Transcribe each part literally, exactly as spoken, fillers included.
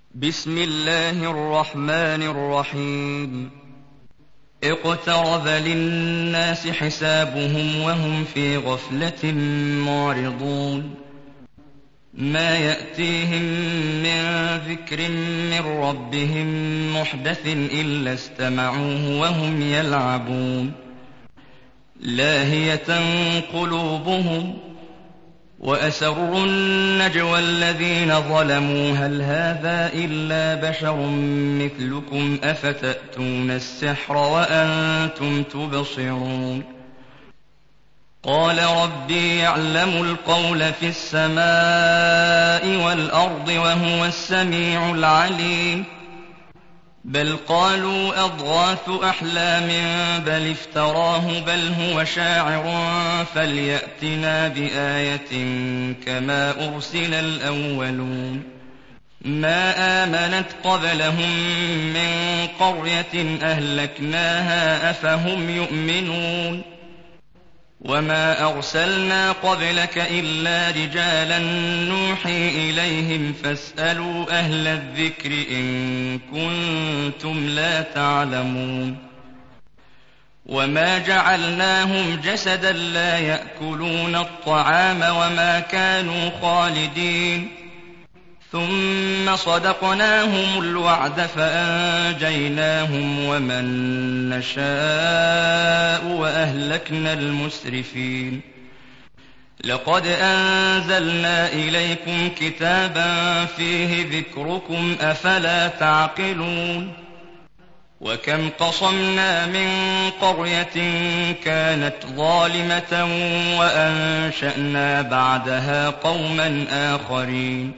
بسم الله الرحمن الرحيم. اقترب للناس حسابهم وهم في غفلة معرضون. ما يأتيهم من ذكر من ربهم محدث إلا استمعوه وهم يلعبون. لاهية قلوبهم وأسروا النجوى الذين ظلموا هل هذا إلا بشر مثلكم أفتأتون السحر وأنتم تبصرون. قال ربي يعلم القول في السماء والأرض وهو السميع العليم. بل قالوا أضغاث أحلام بل افتراه بل هو شاعر فليأتنا بآية كما أرسل الأولون. ما آمنت قبلهم من قرية أهلكناها أفهم يؤمنون. وما أرسلنا قبلك إلا رجالا نوحي إليهم فاسألوا أهل الذكر إن كنتم لا تعلمون. وما جعلناهم جسدا لا يأكلون الطعام وما كانوا خالدين. ثم صدقناهم الوعد فأنجيناهم ومن نشاء وأهلكنا المسرفين. لقد أنزلنا إليكم كتابا فيه ذكركم أفلا تعقلون. وكم قصمنا من قرية كانت ظالمة وأنشأنا بعدها قوما آخرين.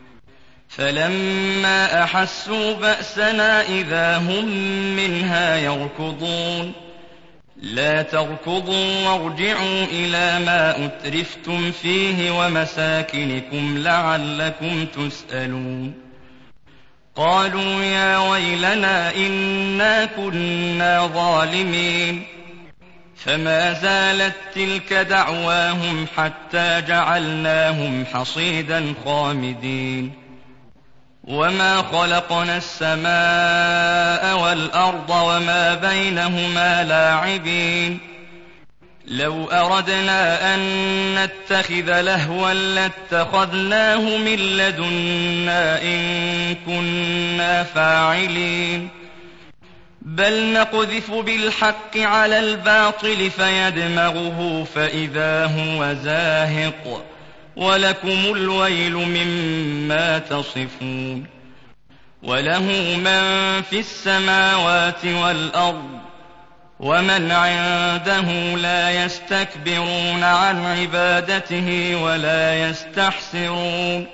فلما أحسوا بأسنا إذا هم منها يركضون. لا تركضوا وارجعوا إلى ما أترفتم فيه ومساكنكم لعلكم تسألون. قالوا يا ويلنا إنا كنا ظالمين. فما زالت تلك دعواهم حتى جعلناهم حصيدا خامدين. وما خلقنا السماء والأرض وما بينهما لاعبين. لو أردنا أن نتخذ لهوا لاتخذناه من لدنا إن كنا فاعلين. بل نقذف بالحق على الباطل فيدمغه فإذا هو زاهق ولكم الويل مما تصفون. وله من في السماوات والأرض ومن عنده لا يستكبرون عن عبادته ولا يستحسرون.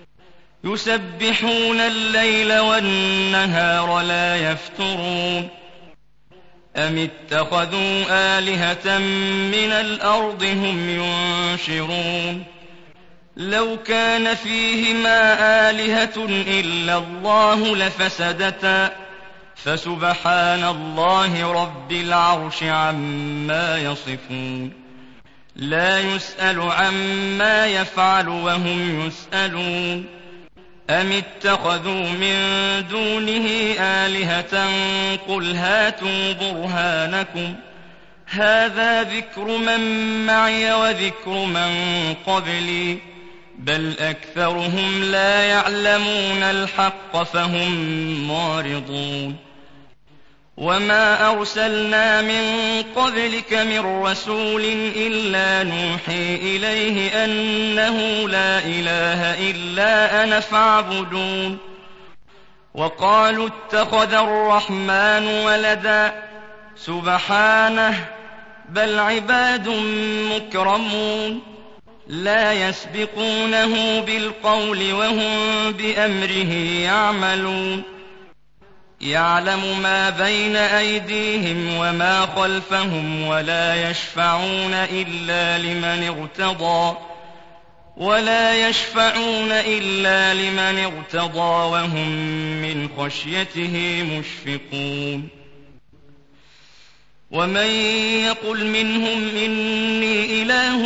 يسبحون الليل والنهار لا يفترون. أم اتخذوا آلهة من الأرض هم ينشرون. لو كان فيهما آلهة إلا الله لفسدتا فسبحان الله رب العرش عما يصفون. لا يسأل عما يفعل وهم يسألون. أم اتخذوا من دونه آلهة قل هاتوا برهانكم هذا ذكر من معي وذكر من قبلي بل أكثرهم لا يعلمون الحق فهم معرضون. وما أرسلنا من قبلك من رسول إلا نوحي إليه أنه لا إله إلا أنا فاعبدون. وقالوا اتخذ الرحمن ولدا سبحانه بل عباد مكرمون. لا يسبقونه بالقول وهم بأمره يعملون. يعلم ما بين أيديهم وما خلفهم ولا يشفعون إلا لمن ارتضى ولا يشفعون إلا لمن ارتضى وهم من خشيته مشفقون. ومن يقل منهم إني إله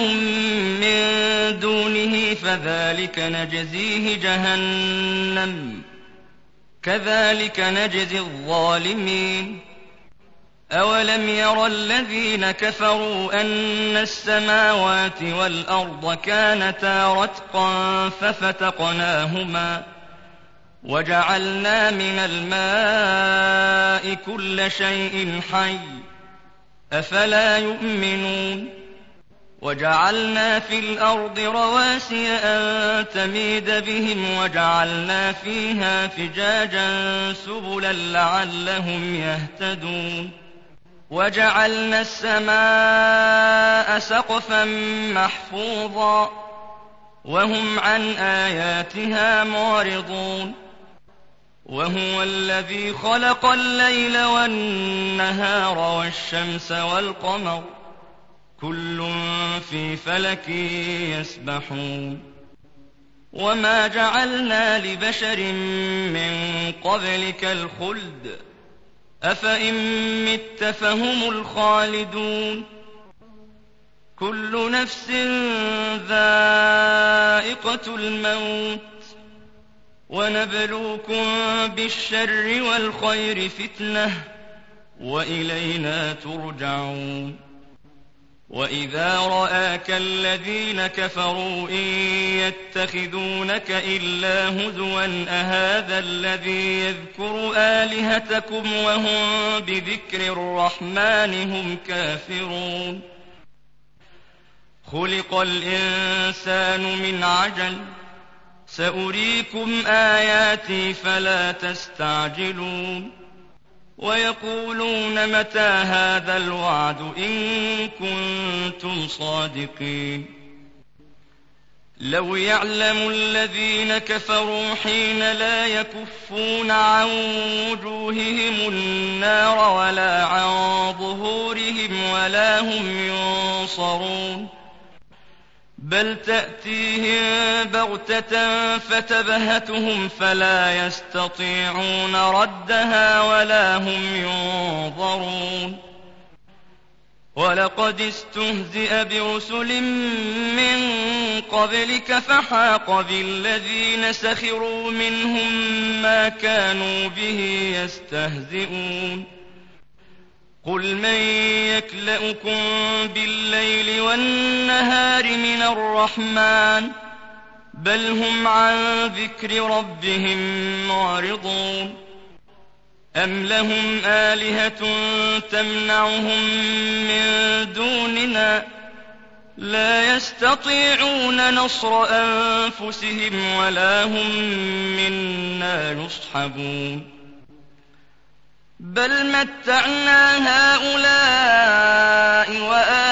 من دونه فذلك نجزيه جهنم كذلك نجزي الظالمين أولم ير الذين كفروا أن السماوات والأرض كانتا رتقا ففتقناهما وجعلنا من الماء كل شيء حي أفلا يؤمنون وجعلنا في الأرض رواسي أن تميد بهم وجعلنا فيها فجاجا سبلا لعلهم يهتدون وجعلنا السماء سقفا محفوظا وهم عن آياتها معرضون وهو الذي خلق الليل والنهار والشمس والقمر كل في فلك يسبحون وما جعلنا لبشر من قبلك الخلد أفإن مت فهم الخالدون كل نفس ذائقة الموت ونبلوكم بالشر والخير فتنة وإلينا ترجعون وإذا رآك الذين كفروا إن يتخذونك إلا هزوا أهذا الذي يذكر آلهتكم وهم بذكر الرحمن هم كافرون خلق الإنسان من عجل سأريكم آياتي فلا تستعجلون ويقولون متى هذا الوعد إن كنتم صادقين لو يعلم الذين كفروا حين لا يكفون عن وجوههم النار ولا عن ظهورهم ولا هم ينصرون بل تأتيهم بغتة فتبهتهم فلا يستطيعون ردها ولا هم ينظرون ولقد استهزئ برسل من قبلك فحاق بالذين سخروا منهم ما كانوا به يستهزئون قل من يكلؤكم بالليل والنهار من الرحمن بل هم عن ذكر ربهم معرضون أم لهم آلهة تمنعهم من دوننا لا يستطيعون نصر أنفسهم ولا هم منا يصحبون بل متعنا هؤلاء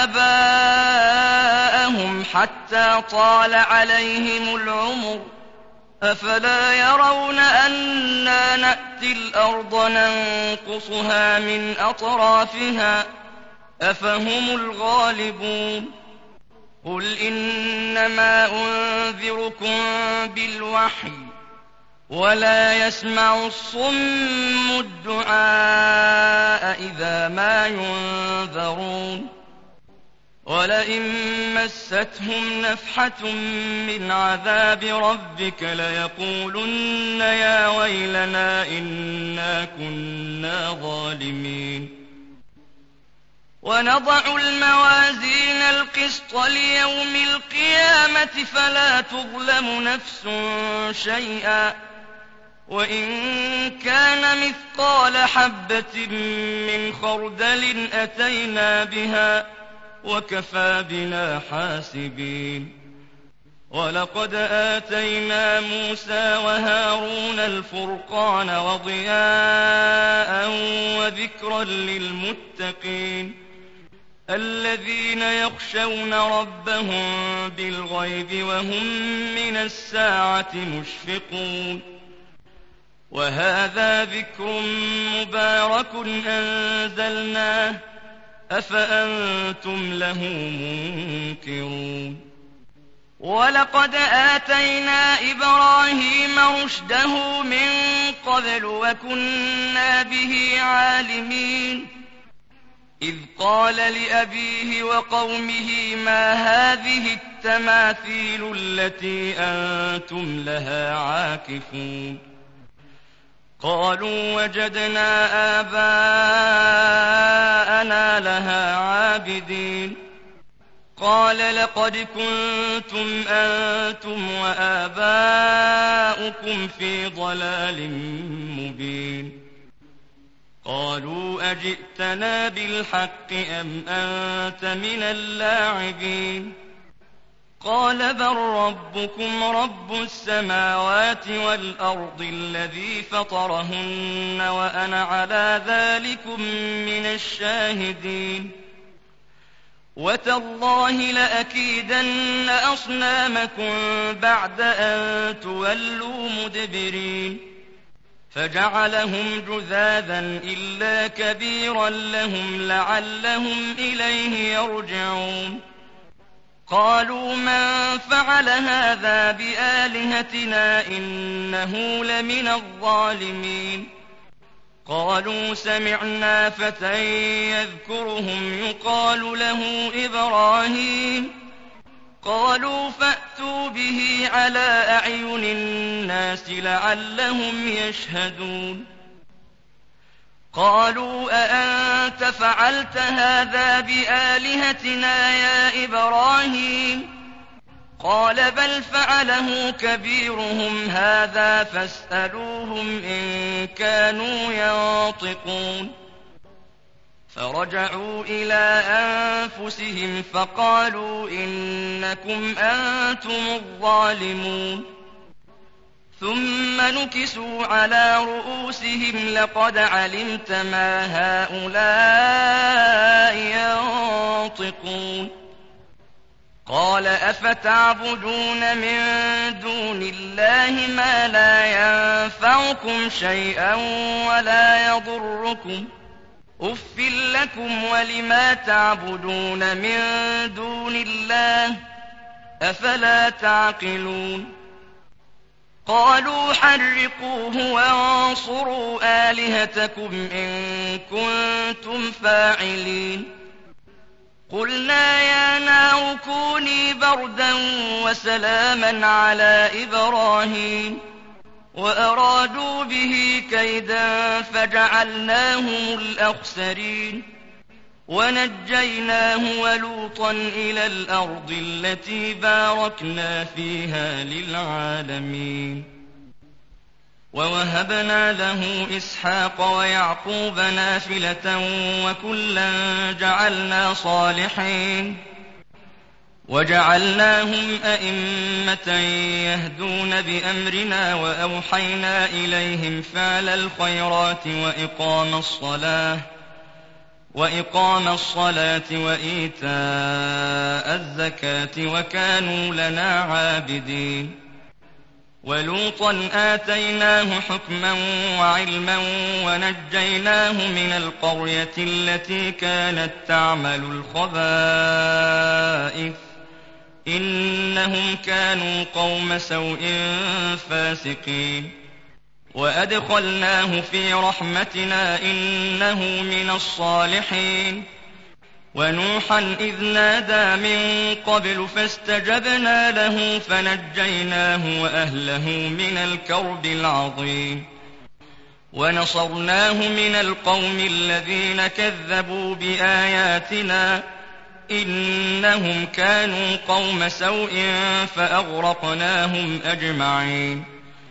وآباءهم حتى طال عليهم العمر أفلا يرون أنا نأتي الأرض ننقصها من أطرافها أفهم الغالبون قل إنما أنذركم بالوحي ولا يسمع الصم الدعاء إذا ما ينذرون ولئن مستهم نفحة من عذاب ربك ليقولن يا ويلنا إنا كنا ظالمين ونضع الموازين القسط ليوم القيامة فلا تظلم نفس شيئا وإن كان مثقال حبة من خردل أتينا بها وكفى بنا حاسبين ولقد آتينا موسى وهارون الفرقان وضياء وذكرا للمتقين الذين يخشون ربهم بالغيب وهم من الساعة مشفقون وهذا ذكر مبارك أنزلناه أفأنتم له منكرون ولقد آتينا إبراهيم رشده من قبل وكنا به عالمين إذ قال لأبيه وقومه ما هذه التماثيل التي أنتم لها عاكفون قالوا وجدنا آباءنا لها عابدين قال لقد كنتم أنتم وآباؤكم في ضلال مبين قالوا أجئتنا بالحق أم أنت من اللاعبين قال بل ربكم رب السماوات والأرض الذي فطرهن وأنا على ذلكم من الشاهدين وتالله لأكيدن أصنامكم بعد أن تولوا مدبرين فجعلهم جذاذا إلا كبيرا لهم لعلهم إليه يرجعون قالوا من فعل هذا بآلهتنا إنه لمن الظالمين قالوا سمعنا فتى يذكرهم يقال له إبراهيم قالوا فأتوا به على أعين الناس لعلهم يشهدون قالوا أأنت فعلت هذا بآلهتنا يا إبراهيم قال بل فعله كبيرهم هذا فاسألوهم إن كانوا ينطقون فرجعوا إلى أنفسهم فقالوا إنكم أنتم الظالمون ثم نكسوا على رؤوسهم لقد علمت ما هؤلاء ينطقون قال أفتعبدون من دون الله ما لا ينفعكم شيئا ولا يضركم أف لكم ولما تعبدون من دون الله أفلا تعقلون قالوا حرقوه وانصروا آلهتكم إن كنتم فاعلين قلنا يا نار كوني بردا وسلاما على إبراهيم وأرادوا به كيدا فجعلناهم الأخسرين ونجيناه ولوطا إلى الأرض التي باركنا فيها للعالمين ووهبنا له إسحاق ويعقوب نافلة وكلا جعلنا صالحين وجعلناهم أئمة يهدون بأمرنا وأوحينا إليهم فعل الخيرات وإقام الصلاة وإقام الصلاة وإيتاء الزكاة وكانوا لنا عابدين ولوطا آتيناه حكما وعلما ونجيناه من القرية التي كانت تعمل الخبائث إنهم كانوا قوم سوء فاسقين وأدخلناه في رحمتنا إنه من الصالحين ونوحا إذ نادى من قبل فاستجبنا له فنجيناه وأهله من الكرب العظيم ونصرناه من القوم الذين كذبوا بآياتنا إنهم كانوا قوم سوء فأغرقناهم أجمعين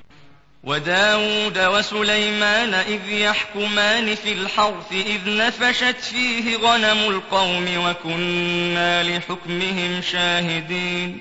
وداود وسليمان إذ يحكمان في الحرث إذ نفشت فيه غنم القوم وكنا لحكمهم شاهدين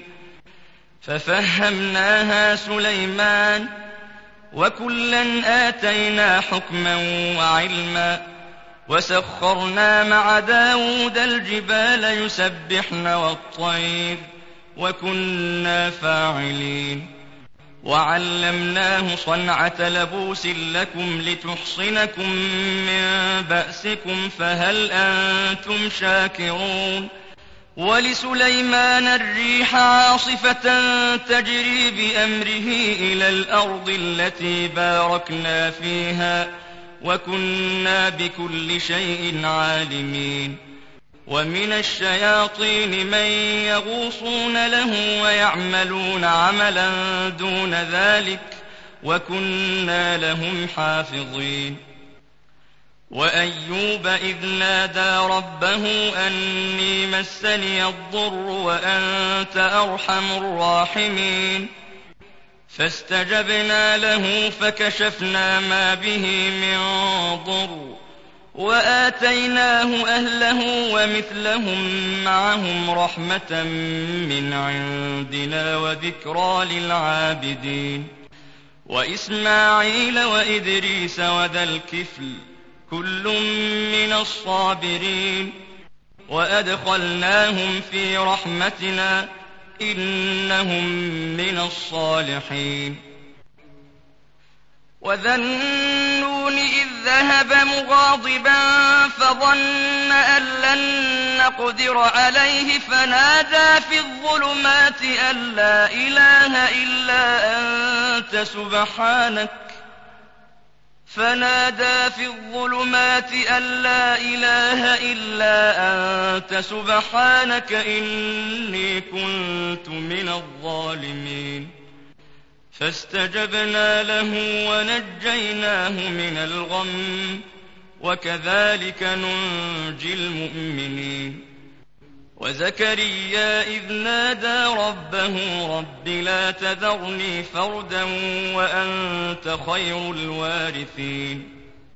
ففهمناها سليمان وكلا آتينا حكما وعلما وسخرنا مع داود الجبال يسبحن والطير وكنا فاعلين وعلمناه صنعة لبوس لكم لتحصنكم من بأسكم فهل أنتم شاكرون ولسليمان الريح عاصفة تجري بأمره إلى الأرض التي باركنا فيها وكنا بكل شيء عالمين ومن الشياطين من يغوصون له ويعملون عملا دون ذلك وكنا لهم حافظين وأيوب إذ نادى ربه أني مسني الضر وأنت أرحم الراحمين فاستجبنا له فكشفنا ما به من ضر وآتيناه أهله ومثلهم معهم رحمة من عندنا وذكرى للعابدين وإسماعيل وإدريس وذا الكفل كل من الصابرين وأدخلناهم في رحمتنا إنهم من الصالحين وذا النون إذ ذهب مغاضبا فظن أن لن نقدر عليه فنادى في الظلمات أن لا إله إلا أنت سبحانك فنادى في الظلمات أن لا إله إلا أنت سبحانك إني كنت من الظالمين فاستجبنا له ونجيناه من الغم وكذلك ننجي المؤمنين وزكريا إذ نادى ربه رب لا تذرني فردا وأنت خير الوارثين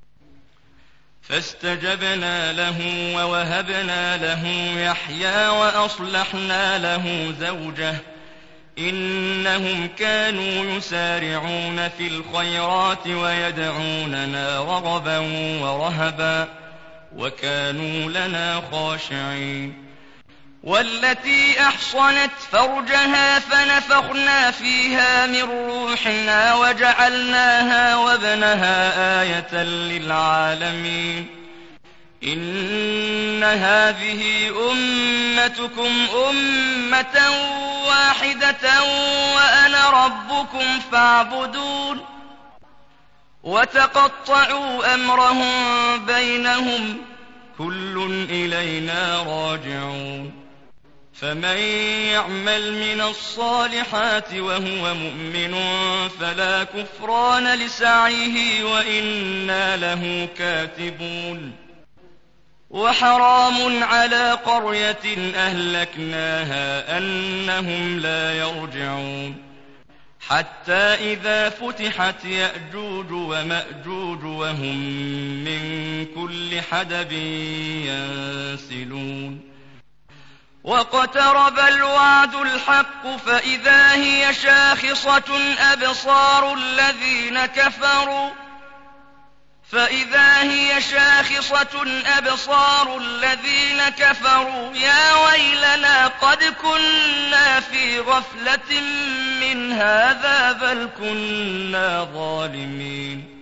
فاستجبنا له ووهبنا له يحيى وأصلحنا له زوجه إنهم كانوا يسارعون في الخيرات ويدعوننا رغبا ورهبا وكانوا لنا خاشعين والتي أحصنت فرجها فنفخنا فيها من روحنا وجعلناها وابنها آية للعالمين إن هذه أمتكم أمة واحدة وأنا ربكم فاعبدون وتقطعوا أمرهم بينهم كل إلينا راجعون فمن يعمل من الصالحات وهو مؤمن فلا كفران لسعيه وإنا له كاتبون وحرام على قرية أهلكناها أنهم لا يرجعون حتى إذا فتحت يأجوج ومأجوج وهم من كل حدب ينسلون واقترب الوعد الحق فإذا هي شاخصة أبصار الذين كفروا فإذا هي شاخصة أبصار الذين كفروا يا ويلنا قد كنا في غفلة من هذا بل كنا ظالمين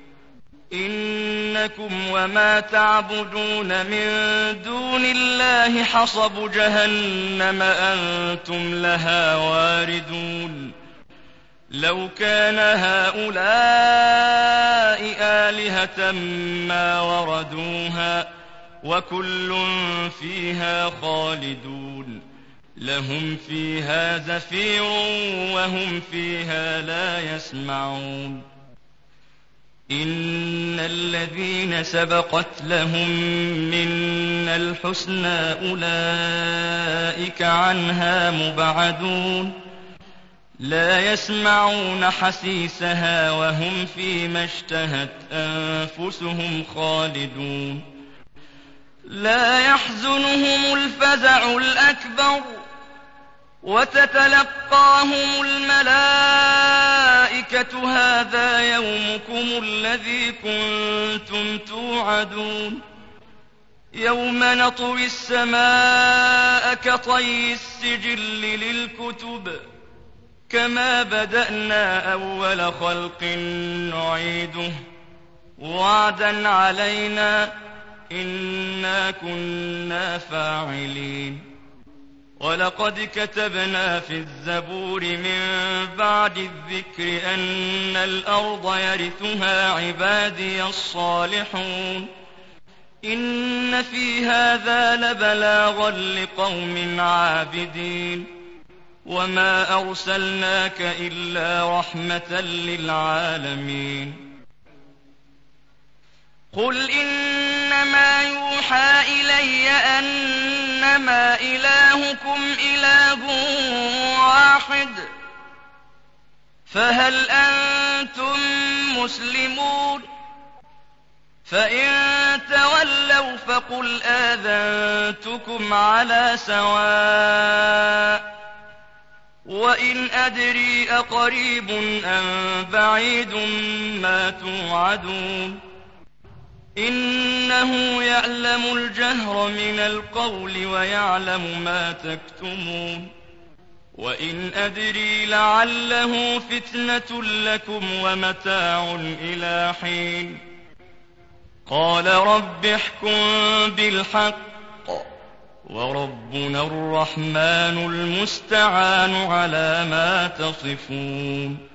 إنكم وما تعبدون من دون الله حصب جهنم أنتم لها واردون لو كان هؤلاء آلهة ما وردوها وكل فيها خالدون لهم فيها زفير وهم فيها لا يسمعون إن الذين سبقت لهم منا الحسنى أولئك عنها مبعدون لا يسمعون حسيسها وهم فيما اشتهت أنفسهم خالدون لا يحزنهم الفزع الأكبر وتتلقاهم الملائكة هذا يومكم الذي كنتم توعدون يوم نطوي السماء كطي السجل للكتب كما بدأنا أول خلق نعيده وعدا علينا إنا كنا فاعلين ولقد كتبنا في الزبور من بعد الذكر أن الأرض يرثها عبادي الصالحون إن في هذا لبلاغا لقوم عابدين وما أرسلناك إلا رحمة للعالمين قل إنما يوحى إلي أنما إلهكم إله واحد فهل أنتم مسلمون فإن تولوا فقل آذنتكم على سواء وإن أدري أقريب أم بعيد ما توعدون إنه يعلم الجهر من القول ويعلم ما تكتمون وإن أدري لعله فتنة لكم ومتاع إلى حين قال رب احكم بالحق وربنا الرحمن المستعان على ما تصفون